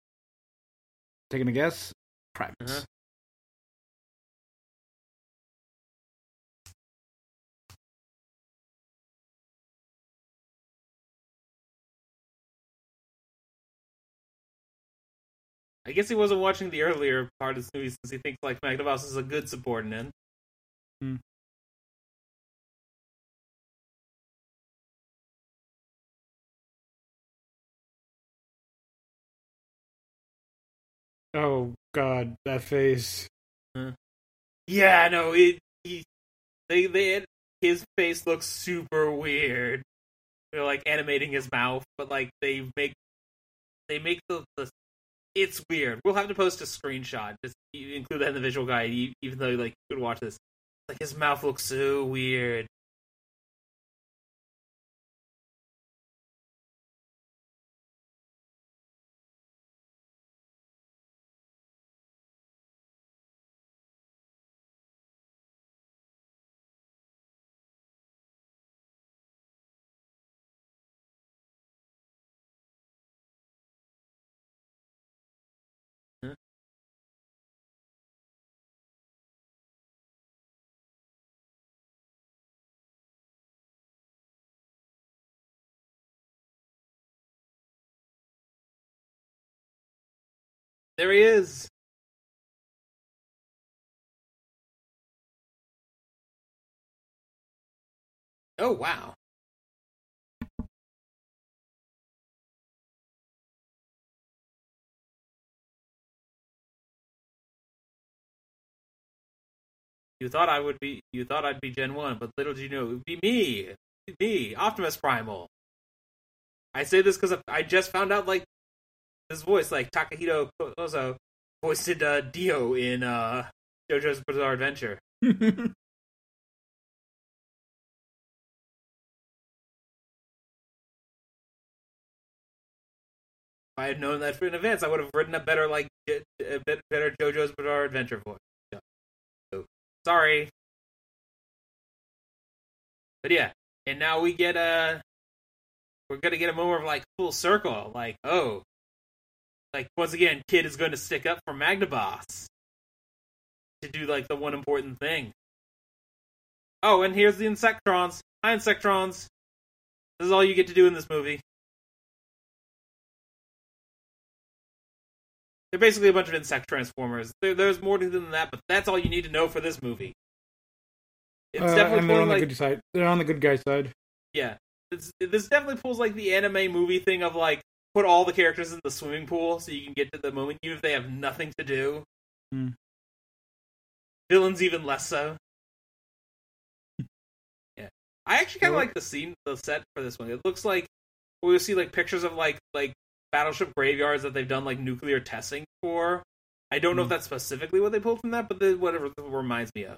Taking a guess? Primus. I guess he wasn't watching the earlier part of this movie since he thinks like Magnavox is a good subordinate. Hmm. Oh God, that face. Yeah, no, his face looks super weird. They're like animating his mouth, but like they make the it's weird. We'll have to post a screenshot, just include that in the visual guide, even though like you could watch this. Like his mouth looks so weird. Huh? There he is. Oh wow. You thought I'd be Gen 1, but little did you know it would be me, Optimus Primal. I say this because I just found out, like, this voice, like, Takahito Kozo voiced Dio in JoJo's Bizarre Adventure. If I had known that in advance, I would have written a better, like, better JoJo's Bizarre Adventure voice. So, sorry. But yeah, and now we're gonna get a moment of, like, full circle. Like, oh, like, once again, Kid is going to stick up for Magnaboss to do, like, the one important thing. Oh, and here's the Insectrons. Hi, Insectrons. This is all you get to do in this movie. They're basically a bunch of insect transformers. There's more to them than that, but that's all you need to know for this movie. It's definitely and they're on the good side. They're on the good guy side. Yeah, this definitely pulls like the anime movie thing of like put all the characters in the swimming pool so you can get to the moment, even if they have nothing to do. Villains even less so. Yeah, I actually kind of like the set for this one. It looks like we'll see like pictures of like battleship graveyards that they've done like nuclear testing for. I don't know if that's specifically what they pulled from that, but whatever it reminds me of.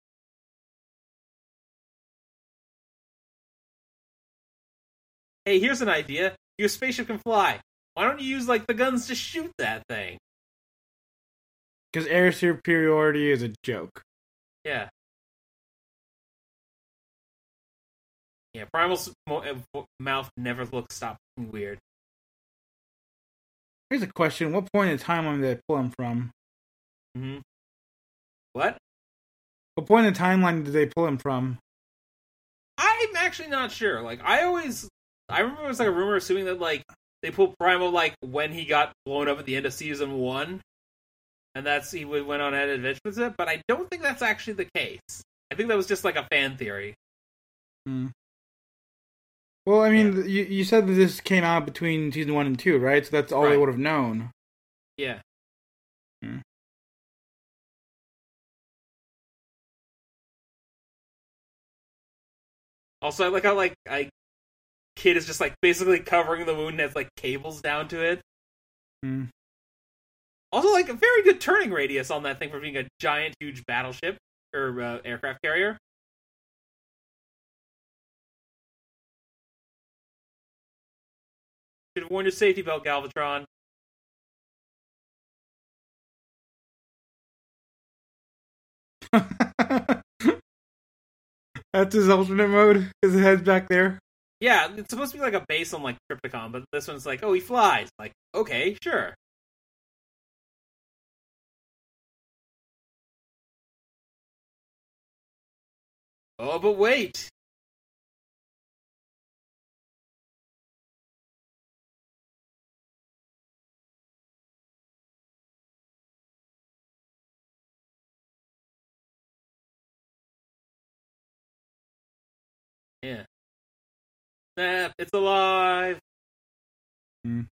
Hey, here's an idea. Your spaceship can fly. Why don't you use like the guns to shoot that thing? Because air superiority is a joke. Yeah. Yeah, Primal's mouth never stopped being weird. Here's a question. What point in timeline did they pull him from? What? What point in the timeline did they pull him from? I'm actually not sure. Like, I remember it was like a rumor assuming that like they pulled Primal like when he got blown up at the end of season 1, and he went on an adventure with it. But I don't think that's actually the case. I think that was just like a fan theory. Well, I mean, you said that this came out between season 1 and 2, right? So that's all they would have known. Yeah. Also, I like how Kid is just like basically covering the moon and has like cables down to it. Also, like a very good turning radius on that thing for being a giant, huge battleship or aircraft carrier. Should have worn your safety belt, Galvatron. That's his alternate mode? His head's back there? Yeah, it's supposed to be like a base on like Trypticon, but this one's like, oh, he flies. Like, okay, sure. Oh, but wait. Snap, it's alive. Hmm.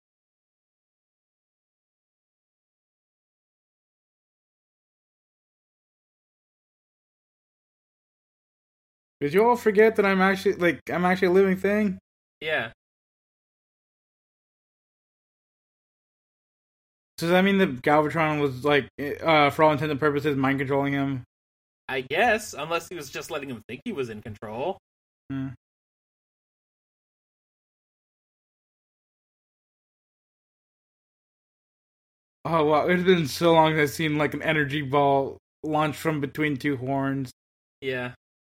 Did you all forget that I'm actually a living thing? Yeah. So does that mean that Galvatron was for all intents and purposes, mind controlling him? I guess, unless he was just letting him think he was in control. Hmm. Oh wow, it's been so long since I've seen like an energy ball launch from between two horns. Yeah.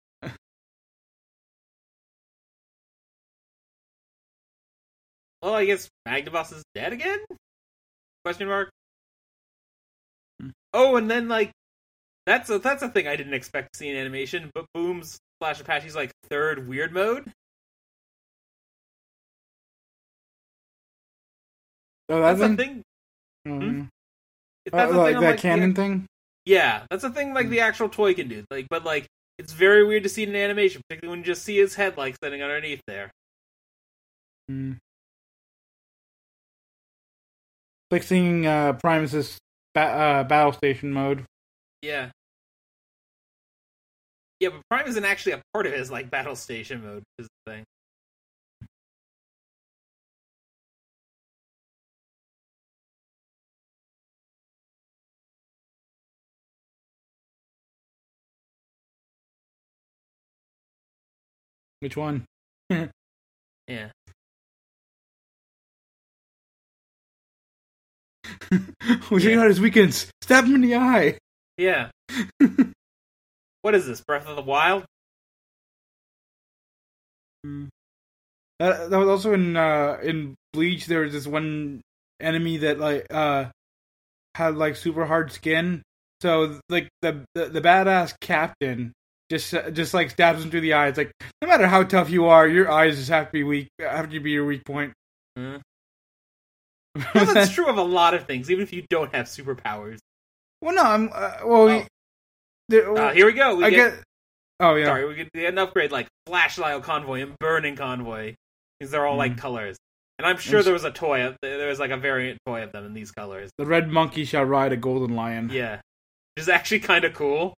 Well, I guess Magnavox is dead again? Question mark. Oh, and then that's a thing I didn't expect to see in animation. But Boom's Flash Apache's third weird mode. Oh, that's a thing. Mm-hmm. That's a thing that canon thing. Yeah, that's a thing the actual toy can do. But it's very weird to see it in animation, particularly when you just see his head sitting underneath there. Mm. Like seeing Primus's battle station mode. Yeah. Yeah, but Prime isn't actually a part of his battle station mode, is the thing. Which one? Yeah. We're checking out his weekends. Stab him in the eye. Yeah. What is this? Breath of the Wild? That was also in Bleach. There was this one enemy that had super hard skin. So the badass captain just stabs him through the eyes. Like, no matter how tough you are, your eyes just have to be weak. Have to be your weak point. Well, that's true of a lot of things, even if you don't have superpowers. Well, no, I'm here we go. We get an upgrade Flashlight Convoy and Burning Convoy. Because they're all colors. And I'm sure there was a toy. There was a variant toy of them in these colors. The red monkey shall ride a golden lion. Yeah. Which is actually kind of cool.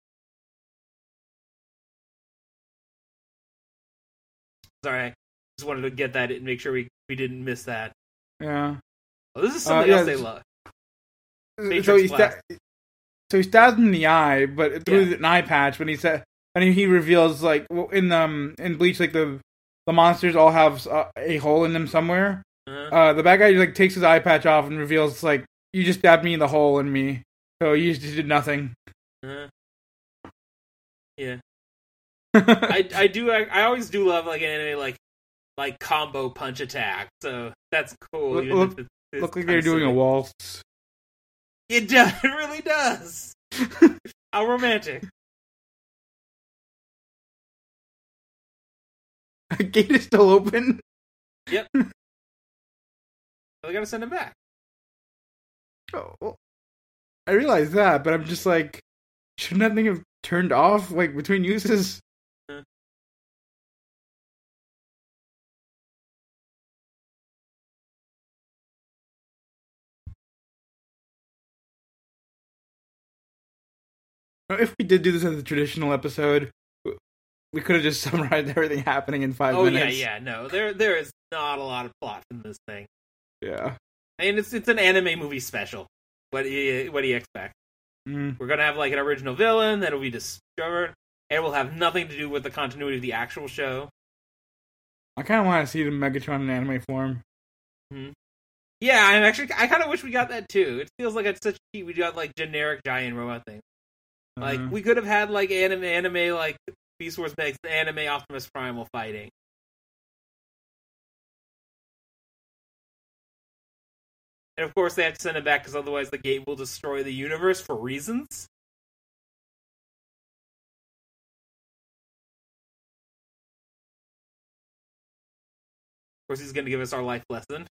Sorry, I just wanted to get that and make sure we didn't miss that. Yeah. Oh, this is something else they love. So he stabs him in the eye, but through an eye patch. When he reveals in Bleach, the monsters all have a hole in them somewhere. The bad guy just takes his eye patch off and reveals you just stabbed me in the hole in me, so you just did nothing. Yeah. I always do love an anime like combo punch attack. So that's cool. Look like they're doing a waltz. It does. It really does. How romantic. Gate is still open. Yep. We gotta send him back. Oh, well, I realize that, but I'm just shouldn't that thing have turned off between uses? If we did do this as a traditional episode, we could have just summarized everything happening in 5 minutes. Oh yeah, no, there is not a lot of plot in this thing. Yeah, and it's an anime movie special. What do you expect? We're gonna have an original villain that'll be discovered, and it will have nothing to do with the continuity of the actual show. I kind of want to see the Megatron in anime form. Yeah, I kind of wish we got that too. It feels like it's such cheap. We got generic giant robot things. We could have had anime Beast Wars Megs, anime Optimus Primal fighting. And of course they have to send it back because otherwise the gate will destroy the universe for reasons. Of course he's going to give us our life lesson.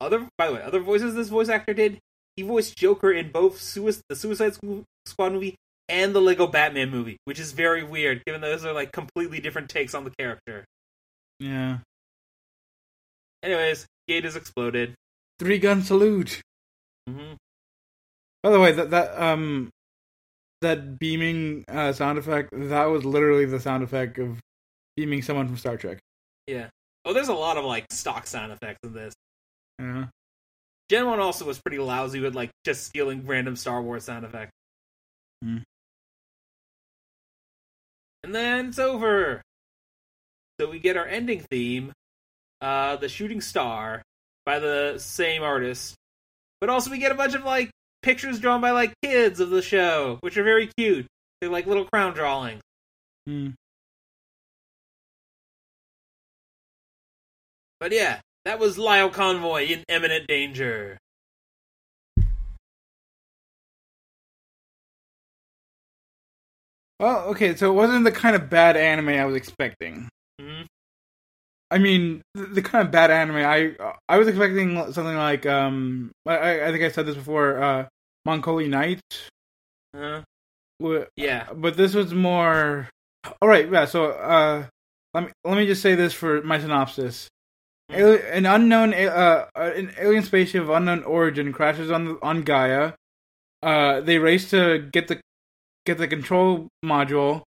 other voices this voice actor did. He voiced Joker in both the Suicide Squad movie and the Lego Batman movie, which is very weird, given those are like completely different takes on the character. Yeah. Anyways, gate is exploded. 3-gun salute. Mm-hmm. By the way, that beaming sound effect, that was literally the sound effect of beaming someone from Star Trek. Yeah. Oh, there's a lot of like stock sound effects in this. Yeah. Gen 1 also was pretty lousy with like just stealing random Star Wars sound effects. Mm. And then it's over. So we get our ending theme, The Shooting Star, by the same artist. But also we get a bunch of like pictures drawn by like kids of the show, which are very cute. They're like little crown drawings. Mm. But yeah, that was Lyle Convoy in Imminent Danger. Well, okay, so it wasn't the kind of bad anime I was expecting. Mm-hmm. I mean, the kind of bad anime I was expecting something like I think I said this before, Moncoli Nights. Yeah, but this was more. All right, yeah. So let me just say this for my synopsis. An alien spaceship of unknown origin crashes on Gaia. They race to get the control module.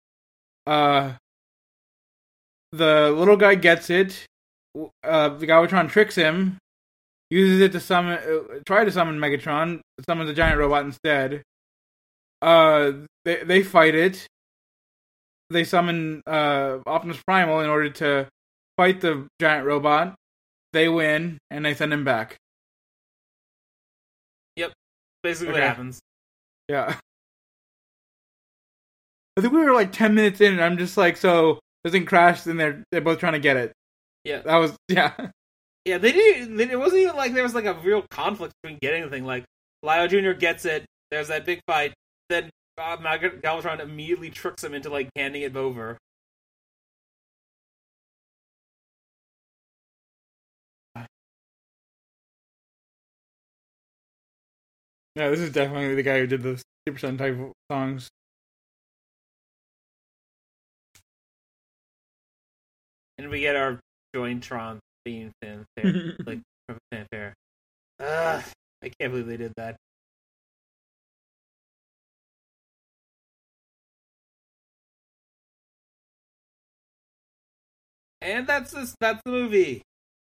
The little guy gets it. The Galvatron tricks him, uses it to try to summon Megatron. Summons a giant robot instead. They fight it. They summon Optimus Primal in order to fight the giant robot. They win, and they send him back. Yep. Basically what happens. Yeah. I think we were like 10 minutes in, and I'm just like, so this thing crashed, and they're both trying to get it. Yeah. That was, yeah. Yeah, they didn't. It wasn't even like there was like a real conflict between getting the thing. Like, Lyle Jr. gets it, there's that big fight, then Galvatron immediately tricks him into like handing it over. Yeah, this is definitely the guy who did the Super Sentai songs. And we get our Jointron theme fanfare. Like, fanfare. I can't believe they did that. And that's the movie.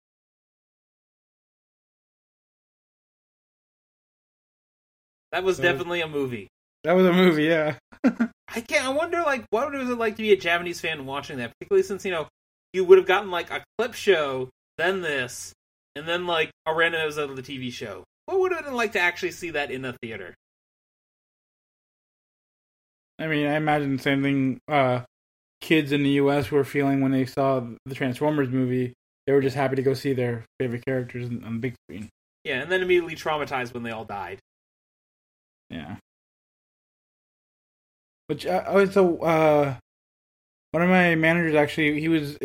That was definitely a movie. That was a movie, yeah. I wonder, like, what was it like to be a Japanese fan watching that? Particularly since, you would have gotten, like, a clip show, then this, and then, like, a random episode of the TV show. What would it have been like to actually see that in a theater? I mean, I imagine the same thing kids in the U.S. were feeling when they saw the Transformers movie. They were just happy to go see their favorite characters on the big screen. Yeah, and then immediately traumatized when they all died. Yeah. Which one of my managers actually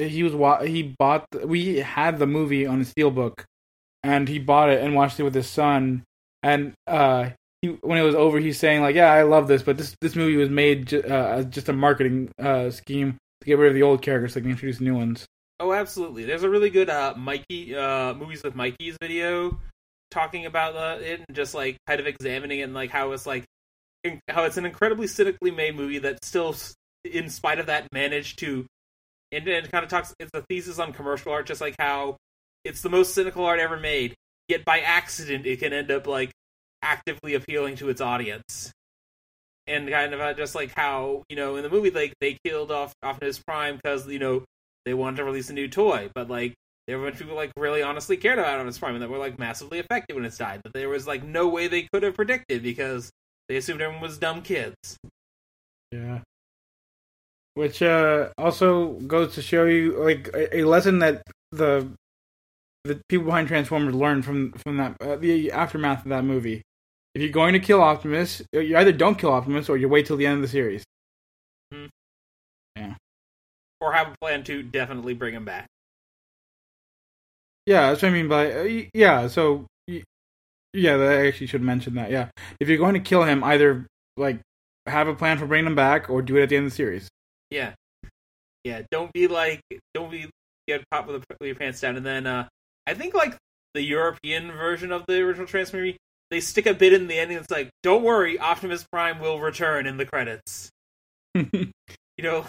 we had the movie on a steelbook, and he bought it and watched it with his son, and when it was over, he's saying like, yeah, I love this, but this movie was made as just a marketing scheme to get rid of the old characters so they can introduce new ones. Oh, absolutely. There's a really good Mikey Movies with Mikey's video talking about it and just like kind of examining it and like how it's an incredibly cynically made movie that still, in spite of that, managed to, and it kind of talks, it's a thesis on commercial art, just like how it's the most cynical art ever made, yet by accident it can end up like actively appealing to its audience. And kind of just like how, in the movie, like, they killed off Optimus Prime because, they wanted to release a new toy, but like there were a bunch of people like really honestly cared about Optimus Prime and that were like massively affected when it died. That there was like no way they could have predicted because they assumed everyone was dumb kids. Yeah. Which also goes to show you like a lesson that the people behind Transformers learned from that the aftermath of that movie. If you're going to kill Optimus, you either don't kill Optimus or you wait till the end of the series. Mm-hmm. Yeah. Or have a plan to definitely bring him back. Yeah, that's what I mean by yeah. So yeah, I actually should mention that. Yeah, if you're going to kill him, either like have a plan for bringing him back, or do it at the end of the series. Yeah, yeah. Don't be get caught with your pants down. And then I think like the European version of the original Transformers movie, they stick a bit in the ending. It's like, don't worry, Optimus Prime will return in the credits. You know,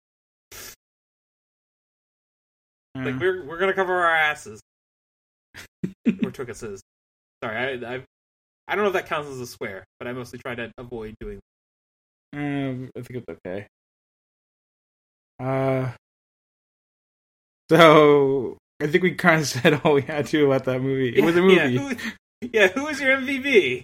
like we're gonna cover our asses. Or Twickus. Sorry, I don't know if that counts as a swear, but I mostly try to avoid doing that. I think it's okay. So I think we kind of said all we had to about that movie. It was a movie. Who was your MVP?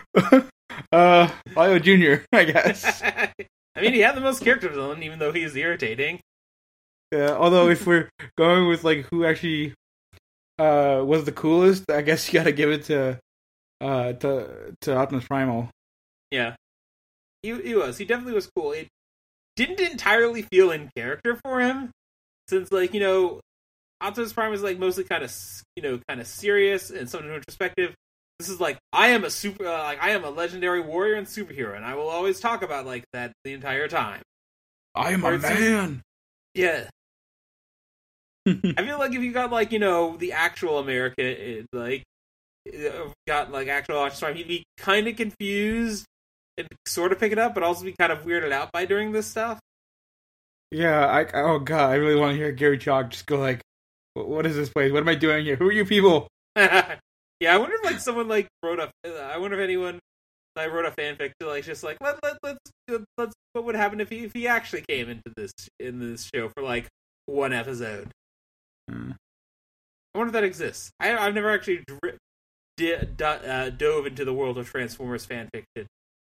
Lio Jr., I guess. I mean, he had the most character development, even though he is irritating. Yeah, although if we're going with like who actually was the coolest, I guess you gotta give it to Optimus Primal. Yeah. He was. He definitely was cool. It didn't entirely feel in character for him, since like, you know, Optimus Prime is like mostly kind of serious and somewhat introspective. This is like, I am a legendary warrior and superhero, and I will always talk about like that the entire time. I am a man. Yeah. I feel like if you got like, you know, the actual America, like got like actual Optimus Prime, he'd be kind of confused and sort of pick it up, but also be kind of weirded out by doing this stuff. Yeah, oh god, I really want to hear Gary Chalk just go like, "What is this place? What am I doing here? Who are you people?" Yeah, I wonder if like someone like wrote a. I wonder if anyone like wrote a fanfic to like just like let's what would happen if he actually came into this show for like one episode. I wonder if that exists. I've never actually dove into the world of Transformers fanfiction.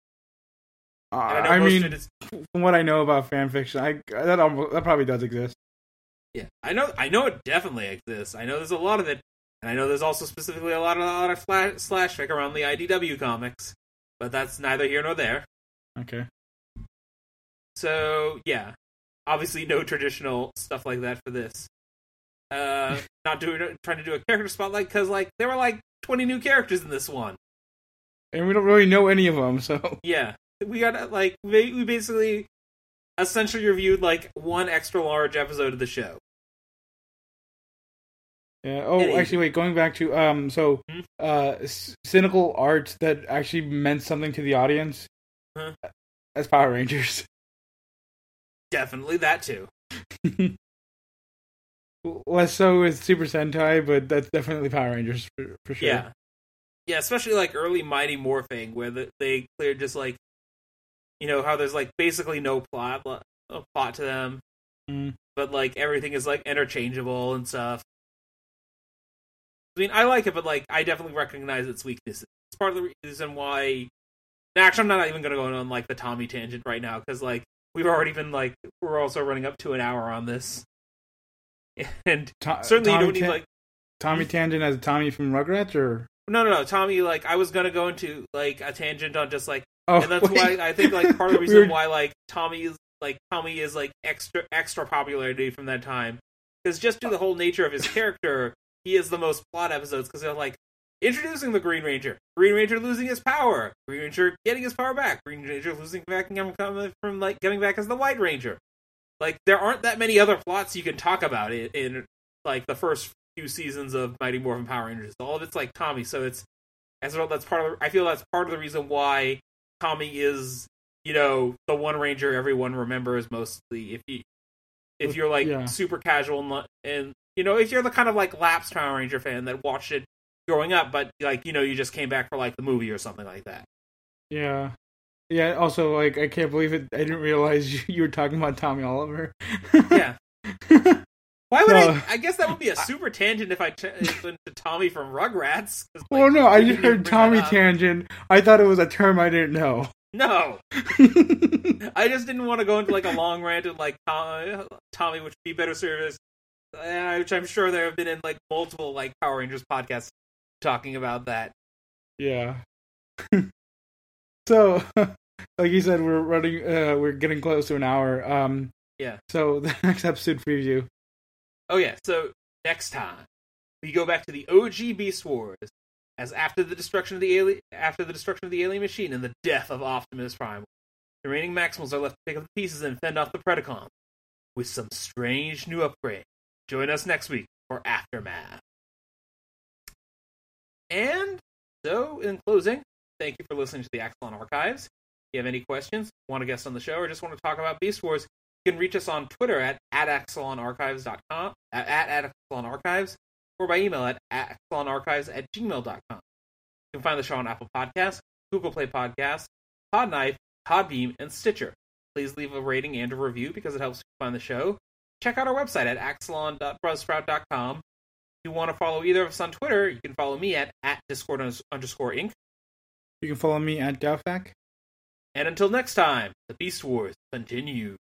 I mean, from what I know about fanfiction, that probably does exist. Yeah, I know it definitely exists. I know there's a lot of it, and I know there's also specifically a lot of slash fic around the IDW comics, but that's neither here nor there. Okay. So yeah, obviously no traditional stuff like that for this. Not trying to do a character spotlight because like there were like 20 new characters in this one, and we don't really know any of them. So yeah. We got like we basically essentially reviewed like one extra large episode of the show. Yeah. Oh, actually, wait. Going back to cynical art that actually meant something to the audience. As Power Rangers. Definitely that too. Less so with Super Sentai, but that's definitely Power Rangers for sure. Yeah. Especially like early Mighty Morphing, where they cleared just like. You know, how there's, like, basically no plot to them, but, like, everything is, like, interchangeable and stuff. I mean, I like it, but, like, I definitely recognize its weaknesses. It's part of the reason why... Actually, I'm not even going to go on, like, the Tommy tangent right now, because, like, we've already been, like, we're also running up to an hour on this. And certainly you don't need, like... Tommy tangent as Tommy from Rugrats, or...? No. Tommy, like, I was going to go into, like, a tangent on just, like, oh, and that's why I think like part of the reason why like Tommy is like extra popularity from that time, because just due to the whole nature of his character, he is the most plot episodes because they're like introducing the Green Ranger losing his power, Green Ranger getting his power back, Green Ranger losing back and from like getting back as the White Ranger. Like there aren't that many other plots you can talk about in like the first few seasons of Mighty Morphin Power Rangers. All of it's like Tommy, so it's as well. I feel that's part of the reason why. Tommy is, you know, the one Ranger everyone remembers mostly. If you're like super casual and you know if you're the kind of like lapsed Power Ranger fan that watched it growing up, but like you know you just came back for like the movie or something like that. Yeah. Also, like I can't believe it. I didn't realize you were talking about Tommy Oliver. Yeah. Why would I guess that would be a super tangent if I went to Tommy from Rugrats. Like, well, no, I just heard Tommy tangent. I thought it was a term I didn't know. No. I just didn't want to go into like a long rant of like Tommy would be better service, which I'm sure there have been in like multiple like Power Rangers podcasts talking about that. Yeah. So, like you said, we're getting close to an hour. Yeah. So the next episode preview. Oh yeah, so next time We go back to the OG Beast Wars, as after the destruction of the alien machine and the death of Optimus Prime, the remaining Maximals are left to pick up the pieces and fend off the Predacons with some strange new upgrade. Join us next week for Aftermath. And so, in closing, thank you for listening to the Axelon Archives. If you have any questions, want to guest on the show, or just want to talk about Beast Wars, you can reach us on Twitter at AxelonArchives.com, at AxelonArchives, or by email at axelonarchives@gmail.com. You can find the show on Apple Podcasts, Google Play Podcasts, Podknife, Podbeam, and Stitcher. Please leave a rating and a review because it helps you find the show. Check out our website at axelon.buzzsprout.com. If you want to follow either of us on Twitter, you can follow me at Discord_Inc. You can follow me at Dowfac. And until next time, the Beast Wars continue.